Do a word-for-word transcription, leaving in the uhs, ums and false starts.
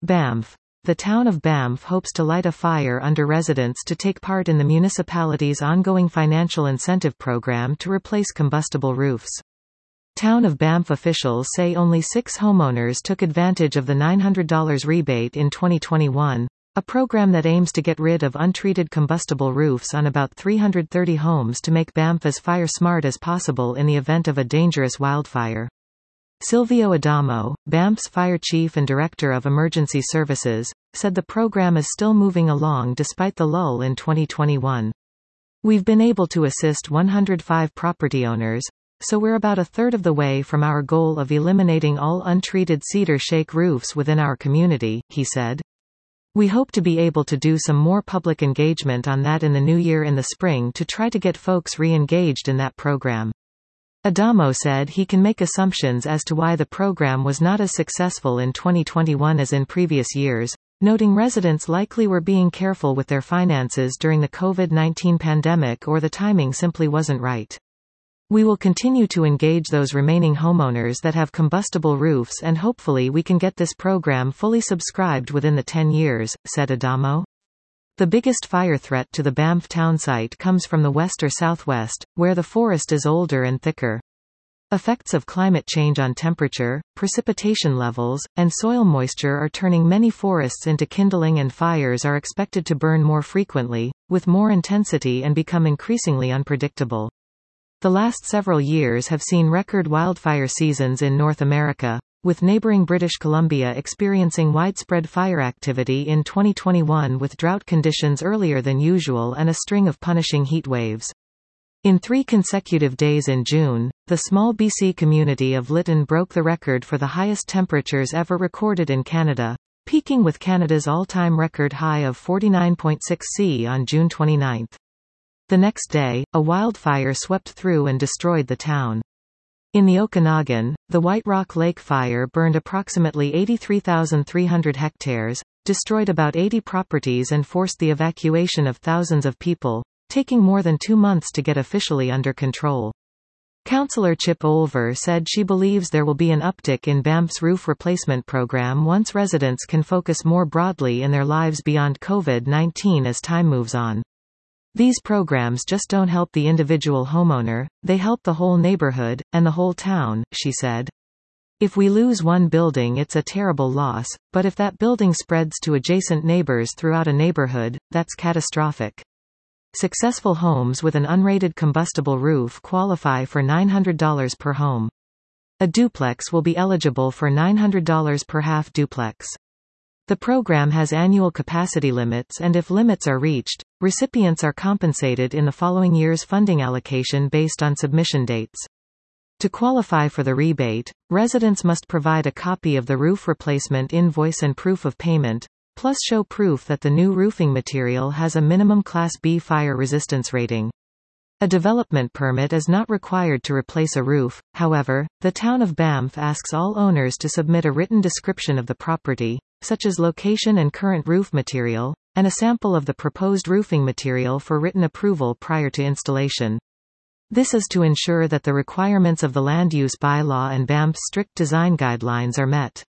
Banff. The town of Banff hopes to light a fire under residents to take part in the municipality's ongoing financial incentive program to replace combustible roofs. Town of Banff officials say only six homeowners took advantage of the nine hundred dollars rebate in twenty twenty-one, a program that aims to get rid of untreated combustible roofs on about three hundred thirty homes to make Banff as fire-smart as possible in the event of a dangerous wildfire. Silvio Adamo, Banff's fire chief and director of emergency services, said the program is still moving along despite the lull in twenty twenty-one. We've been able to assist one hundred five property owners, so we're about a third of the way from our goal of eliminating all untreated cedar shake roofs within our community, he said. We hope to be able to do some more public engagement on that in the new year in the spring to try to get folks re-engaged in that program. Adamo said he can make assumptions as to why the program was not as successful in twenty twenty-one as in previous years, noting residents likely were being careful with their finances during the COVID nineteen pandemic or the timing simply wasn't right. We will continue to engage those remaining homeowners that have combustible roofs and hopefully we can get this program fully subscribed within the ten years, said Adamo. The biggest fire threat to the Banff town site comes from the west or southwest, where the forest is older and thicker. Effects of climate change on temperature, precipitation levels, and soil moisture are turning many forests into kindling, and fires are expected to burn more frequently, with more intensity, and become increasingly unpredictable. The last several years have seen record wildfire seasons in North America, with neighboring British Columbia experiencing widespread fire activity in twenty twenty-one with drought conditions earlier than usual and a string of punishing heat waves. In three consecutive days in June, the small B C community of Lytton broke the record for the highest temperatures ever recorded in Canada, peaking with Canada's all-time record high of forty-nine point six Celsius on June twenty-ninth. The next day, a wildfire swept through and destroyed the town. In the Okanagan, the White Rock Lake fire burned approximately eighty-three thousand three hundred hectares, destroyed about eighty properties and forced the evacuation of thousands of people, taking more than two months to get officially under control. Councillor Chip Olver said she believes there will be an uptick in Banff's roof replacement program once residents can focus more broadly in their lives beyond COVID nineteen as time moves on. These programs just don't help the individual homeowner, they help the whole neighborhood, and the whole town, she said. If we lose one building it's a terrible loss, but if that building spreads to adjacent neighbors throughout a neighborhood, that's catastrophic. Successful homes with an unrated combustible roof qualify for nine hundred dollars per home. A duplex will be eligible for nine hundred dollars per half duplex. The program has annual capacity limits, and if limits are reached, recipients are compensated in the following year's funding allocation based on submission dates. To qualify for the rebate, residents must provide a copy of the roof replacement invoice and proof of payment, plus show proof that the new roofing material has a minimum Class B fire resistance rating. A development permit is not required to replace a roof, however, the town of Banff asks all owners to submit a written description of the property, such as location and current roof material, and a sample of the proposed roofing material for written approval prior to installation. This is to ensure that the requirements of the land use bylaw and Banff's strict design guidelines are met.